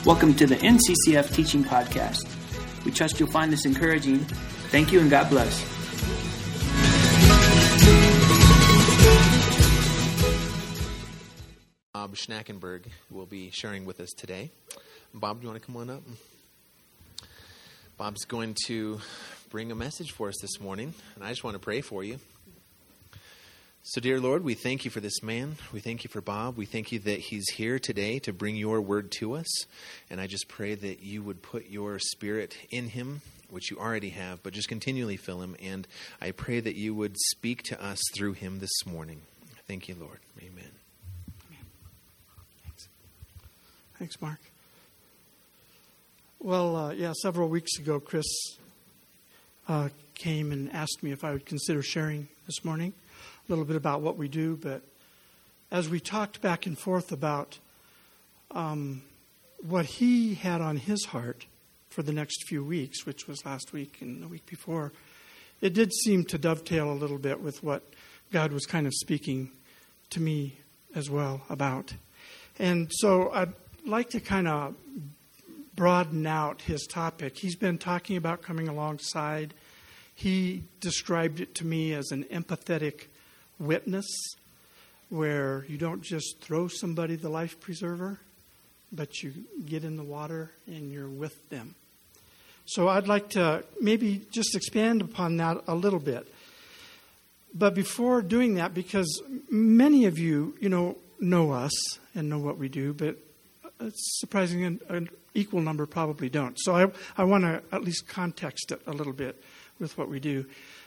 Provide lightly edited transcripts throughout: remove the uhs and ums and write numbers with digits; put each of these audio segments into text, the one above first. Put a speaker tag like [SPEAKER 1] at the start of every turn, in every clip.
[SPEAKER 1] Welcome to the NCCF Teaching Podcast. We trust you'll find this encouraging. Thank you and God bless.
[SPEAKER 2] Bob Schnackenberg will be sharing with us today. Bob, do you want to come on up? Bob's going to bring a message for us this morning, and I just want to pray for you. So, dear Lord, we thank you for this man. We thank you for Bob. We thank you that he's here today to bring your word to us. And I just pray that you would put your spirit in him, which you already have, but just continually fill him. And I pray that you would speak to us through him this morning. Thank you, Lord. Amen.
[SPEAKER 3] Thanks, Mark. Well, several weeks ago, Chris came and asked me if I would consider sharing this morning a little bit about what we do. But as we talked back and forth about what he had on his heart for the next few weeks, which was last week and the week before, it did seem to dovetail a little bit with what God was kind of speaking to me as well about. And so I'd like to kind of broaden out his topic. He's been talking about coming alongside. He described it to me as an empathetic witness, where you don't just throw somebody the life preserver, but you get in the water and you're with them. So I'd like to maybe just expand upon that a little bit. But before doing that, because many of you, know us and know what we do, but it's surprising an equal number probably don't. So I want to at least context it a little bit with what we do.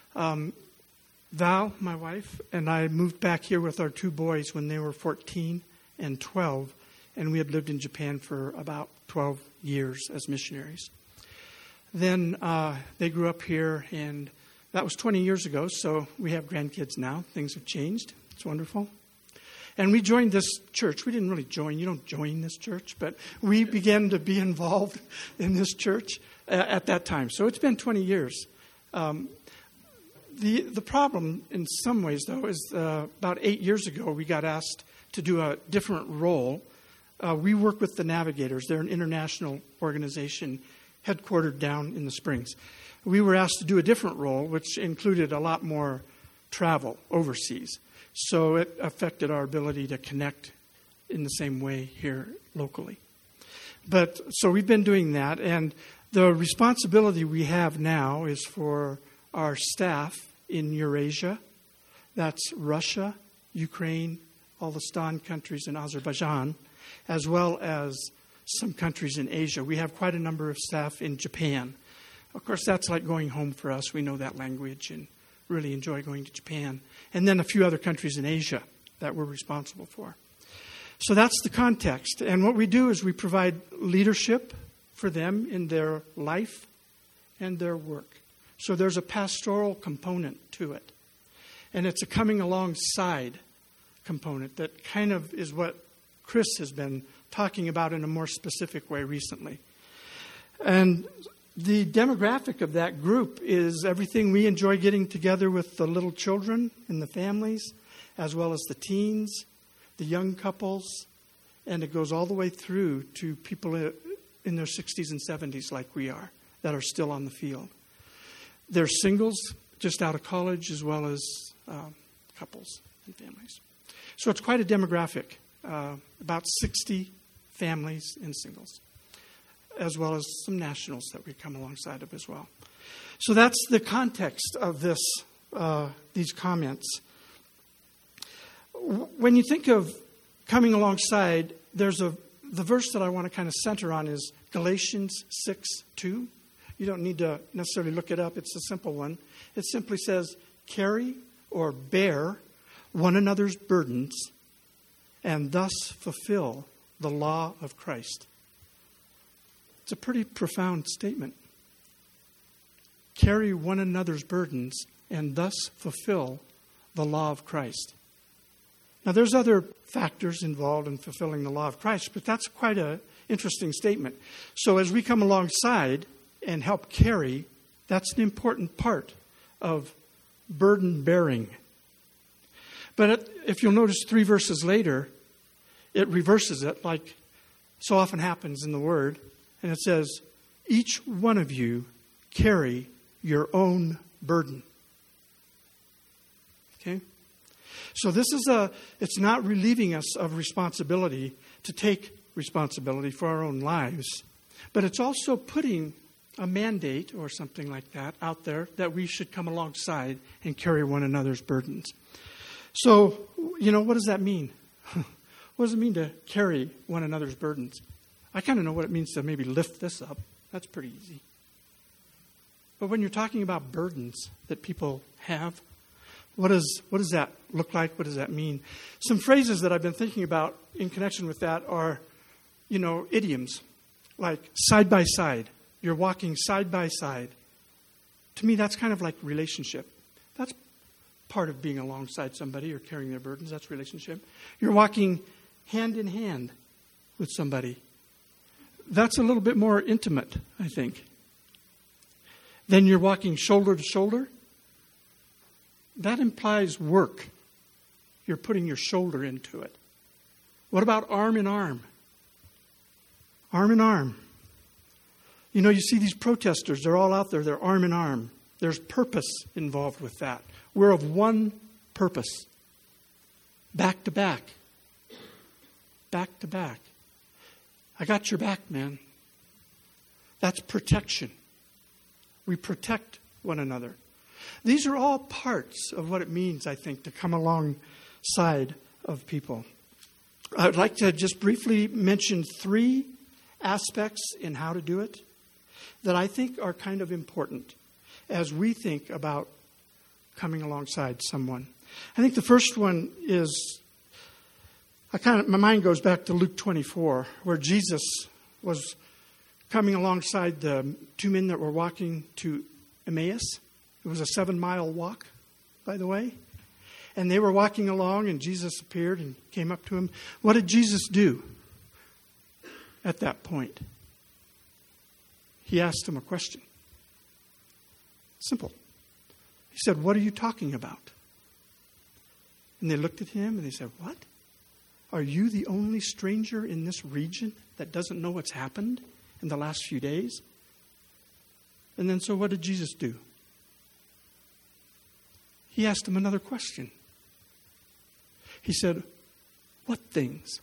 [SPEAKER 3] Val, my wife, and I moved back here with our two boys when they were 14 and 12, and we had lived in Japan for about 12 years as missionaries. Then they grew up here, and that was 20 years ago, so we have grandkids now. Things have changed. It's wonderful. And we joined this church. We didn't really join. You don't join this church, but we began to be involved in this church at that time. So it's been 20 years. The problem, in some ways, though, is about 8 years ago, we got asked to do a different role. We work with the Navigators. They're an international organization headquartered down in the Springs. We were asked to do a different role, which included a lot more travel overseas. So it affected our ability to connect in the same way here locally. But so we've been doing that, and the responsibility we have now is for our staff in Eurasia. That's Russia, Ukraine, all the Stan countries, and Azerbaijan, as well as some countries in Asia. We have quite a number of staff in Japan. Of course, that's like going home for us. We know that language and really enjoy going to Japan. And then a few other countries in Asia that we're responsible for. So that's the context. And what we do is we provide leadership for them in their life and their work. So there's a pastoral component to it. And it's a coming alongside component that kind of is what Chris has been talking about in a more specific way recently. And the demographic of that group is everything we enjoy getting together with the little children and the families, as well as the teens, the young couples, and it goes all the way through to people in their 60s and 70s like we are, that are still on the field. They're singles just out of college, as well as couples and families. So it's quite a demographic, about 60 families and singles, as well as some nationals that we come alongside of as well. So that's the context of these comments. When you think of coming alongside, the verse that I want to kind of center on is Galatians 6:2. You don't need to necessarily look it up. It's a simple one. It simply says, carry or bear one another's burdens and thus fulfill the law of Christ. It's a pretty profound statement. Carry one another's burdens and thus fulfill the law of Christ. Now, there's other factors involved in fulfilling the law of Christ, but that's quite an interesting statement. So as we come alongside and help carry, that's an important part of burden bearing. But if you'll notice 3 verses later, it reverses it like so often happens in the Word. And it says, each one of you carry your own burden. Okay? So this is it's not relieving us of responsibility to take responsibility for our own lives, but it's also putting a mandate or something like that out there that we should come alongside and carry one another's burdens. So, what does that mean? What does it mean to carry one another's burdens? I kind of know what it means to maybe lift this up. That's pretty easy. But when you're talking about burdens that people have, what does that look like? What does that mean? Some phrases that I've been thinking about in connection with that are, idioms, like side by side. You're walking side by side. To me, that's kind of like relationship. That's part of being alongside somebody or carrying their burdens. That's relationship. You're walking hand in hand with somebody. That's a little bit more intimate, I think. Then you're walking shoulder to shoulder. That implies work. You're putting your shoulder into it. What about arm in arm? Arm in arm. You see these protesters, they're all out there, they're arm in arm. There's purpose involved with that. We're of one purpose. Back to back. Back to back. I got your back, man. That's protection. We protect one another. These are all parts of what it means, I think, to come alongside of people. I would like to just briefly mention 3 aspects in how to do it that I think are kind of important as we think about coming alongside someone. I think the first one is, my mind goes back to Luke 24, where Jesus was coming alongside the 2 men that were walking to Emmaus. It was a 7-mile walk, by the way. And they were walking along, and Jesus appeared and came up to him. What did Jesus do at that point? He asked them a question. Simple. He said, "What are you talking about?" And they looked at him and they said, "What? Are you the only stranger in this region that doesn't know what's happened in the last few days?" And then so what did Jesus do? He asked them another question. He said, "What things?"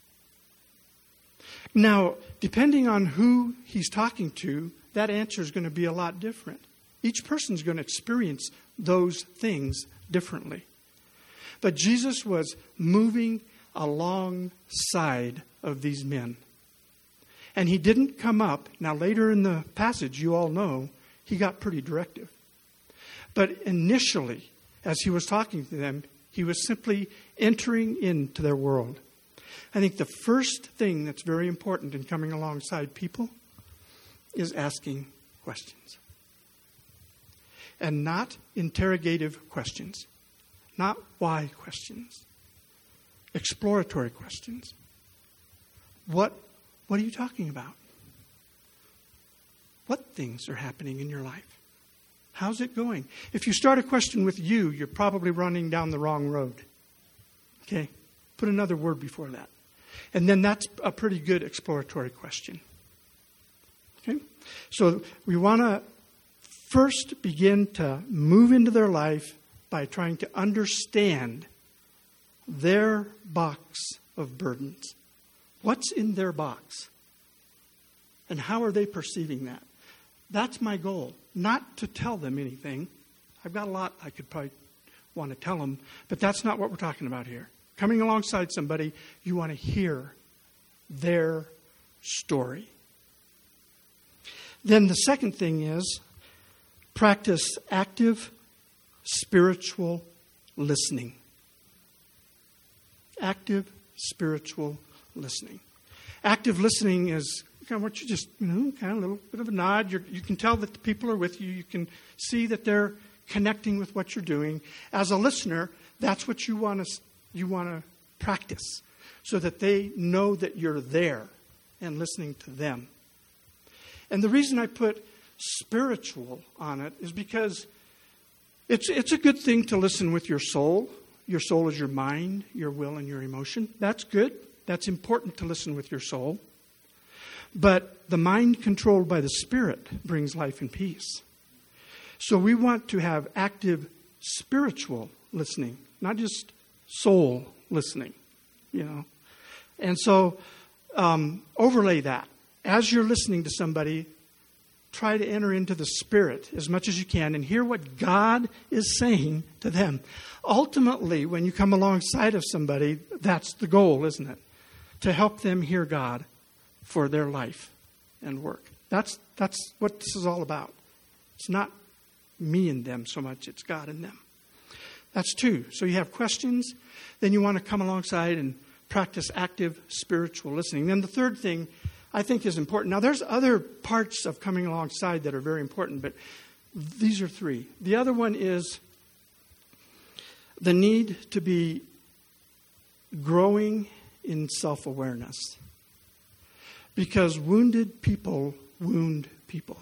[SPEAKER 3] Now, depending on who he's talking to, that answer is going to be a lot different. Each person's going to experience those things differently. But Jesus was moving alongside of these men. And he didn't come up. Now, later in the passage, you all know, he got pretty directive. But initially, as he was talking to them, he was simply entering into their world. I think the first thing that's very important in coming alongside people is asking questions. And not interrogative questions. Not why questions. Exploratory questions. What are you talking about? What things are happening in your life? How's it going? If you start a question with you, you're probably running down the wrong road. Okay? Put another word before that. And then that's a pretty good exploratory question. Okay? So we want to first begin to move into their life by trying to understand their box of burdens. What's in their box? And how are they perceiving that? That's my goal. Not to tell them anything. I've got a lot I could probably want to tell them, but that's not what we're talking about here. Coming alongside somebody, you want to hear their story. Then the second thing is practice active spiritual listening. Active spiritual listening. Active listening is kind of what you just, kind of a little bit of a nod. You can tell that the people are with you. You can see that they're connecting with what you're doing. As a listener, that's what you want to practice so that they know that you're there and listening to them. And the reason I put spiritual on it is because it's a good thing to listen with your soul. Your soul is your mind, your will, and your emotion. That's good. That's important to listen with your soul. But the mind controlled by the Spirit brings life and peace. So we want to have active spiritual listening, not just soul listening, And so overlay that. As you're listening to somebody, try to enter into the Spirit as much as you can and hear what God is saying to them. Ultimately, when you come alongside of somebody, that's the goal, isn't it? To help them hear God for their life and work. That's what this is all about. It's not me and them so much, it's God and them. That's two. So you have questions, then you want to come alongside and practice active spiritual listening. Then the third thing I think is important. Now there's other parts of coming alongside that are very important, but these are three. The other one is the need to be growing in self-awareness. Because wounded people wound people.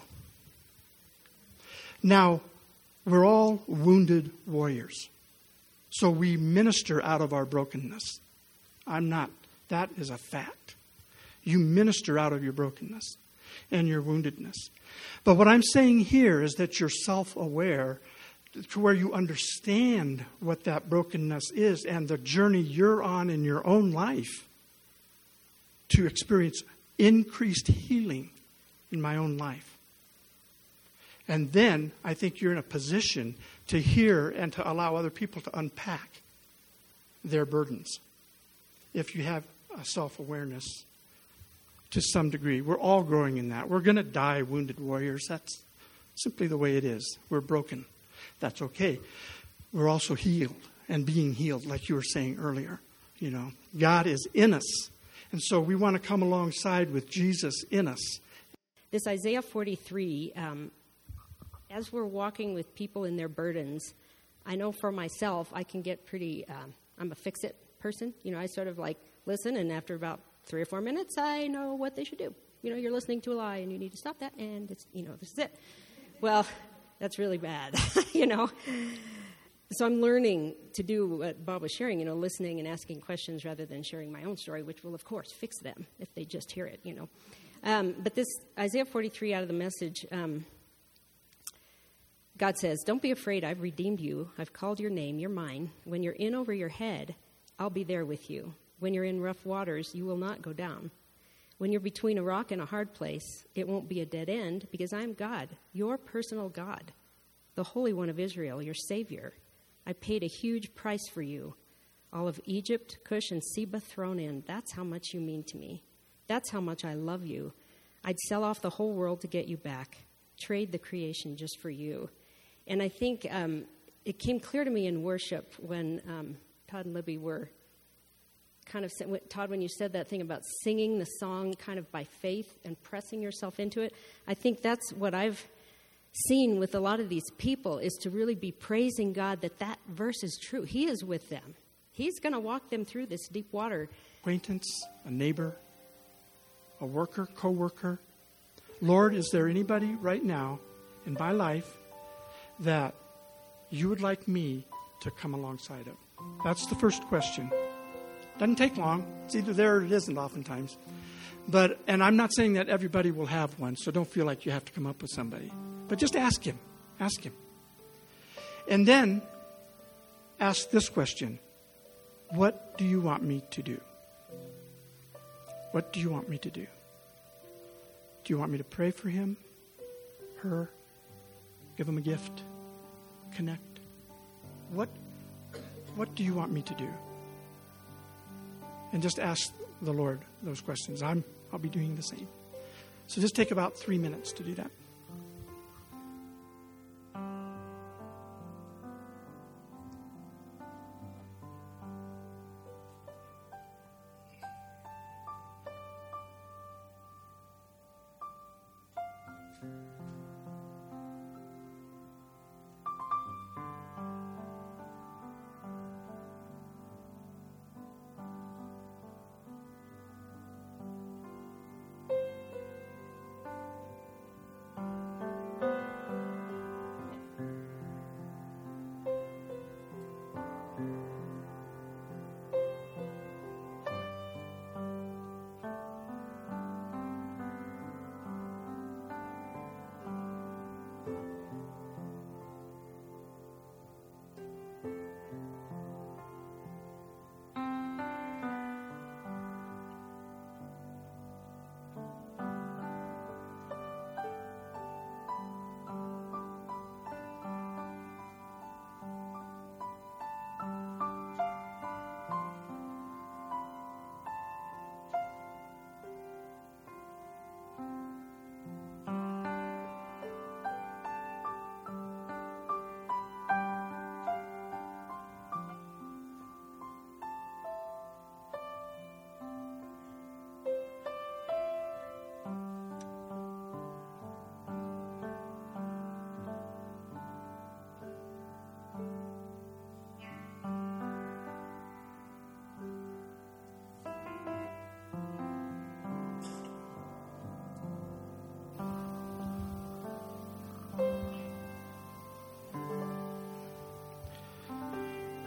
[SPEAKER 3] Now, we're all wounded warriors. So we minister out of our brokenness. I'm not. That is a fact. You minister out of your brokenness and your woundedness. But what I'm saying here is that you're self-aware to where you understand what that brokenness is and the journey you're on in your own life to experience increased healing in my own life. And then I think you're in a position to hear and to allow other people to unpack their burdens. If you have a self-awareness to some degree. We're all growing in that. We're going to die wounded warriors. That's simply the way it is. We're broken. That's okay. We're also healed and being healed, like you were saying earlier. God is in us. And so we want to come alongside with Jesus in us.
[SPEAKER 4] This Isaiah 43, as we're walking with people in their burdens, I know for myself, I can get pretty, I'm a fix-it person. I sort of listen, and after about 3 or 4 minutes, I know what they should do. You're listening to a lie, and you need to stop that, and it's, this is it. Well, that's really bad, So I'm learning to do what Bob was sharing, listening and asking questions rather than sharing my own story, which will, of course, fix them if they just hear it, But this Isaiah 43 out of the Message, God says, "Don't be afraid, I've redeemed you. I've called your name, you're mine. When you're in over your head, I'll be there with you. When you're in rough waters, you will not go down. When you're between a rock and a hard place, it won't be a dead end, because I'm God, your personal God, the Holy One of Israel, your Savior. I paid a huge price for you. All of Egypt, Cush, and Seba thrown in. That's how much you mean to me. That's how much I love you. I'd sell off the whole world to get you back. Trade the creation just for you." And I think it came clear to me in worship when Todd and Libby were kind of, Todd, when you said that thing about singing the song kind of by faith and pressing yourself into it, I think that's what I've seen with a lot of these people, is to really be praising God that verse is true. He is with them. He's going to walk them through this deep water.
[SPEAKER 3] Acquaintance, a neighbor, a worker, co-worker. Lord, is there anybody right now in my life that you would like me to come alongside of? That's the first question. Doesn't take long. It's either there or it isn't oftentimes. And I'm not saying that everybody will have one, so don't feel like you have to come up with somebody. But just ask him. Ask him. And then ask this question. What do you want me to do? What do you want me to do? Do you want me to pray for him, her, give him a gift, connect? What do you want me to do? And just ask the Lord those questions. I'll be doing the same. So just take about 3 minutes to do that.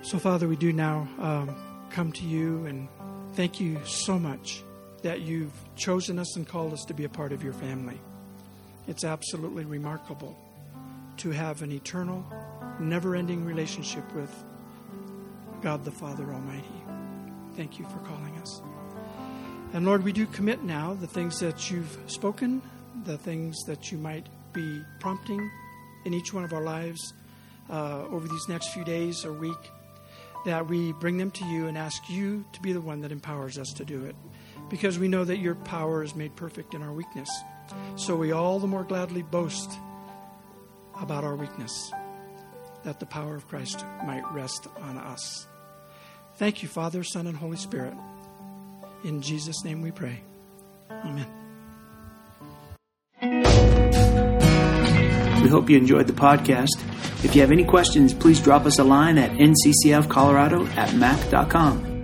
[SPEAKER 3] So, Father, we do now come to you and thank you so much that you've chosen us and called us to be a part of your family. It's absolutely remarkable to have an eternal, never-ending relationship with God the Father Almighty. Thank you for calling us. And Lord, we do commit now the things that you've spoken, the things that you might be prompting in each one of our lives over these next few days or week, that we bring them to you and ask you to be the one that empowers us to do it. Because we know that your power is made perfect in our weakness. So we all the more gladly boast about our weakness, that the power of Christ might rest on us. Thank you, Father, Son, and Holy Spirit. In Jesus' name we pray. Amen.
[SPEAKER 1] We hope you enjoyed the podcast. If you have any questions, please drop us a line at nccfcolorado@mac.com.